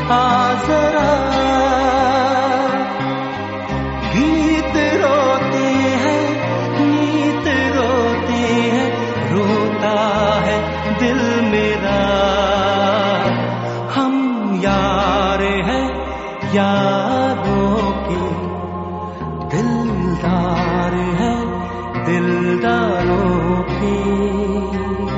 आ जरा। गीत रोते हैं, नीत रोते हैं, रोता है दिल मेरा। हम यार हैं यारों के, दिलदार हैं दिलदारों के।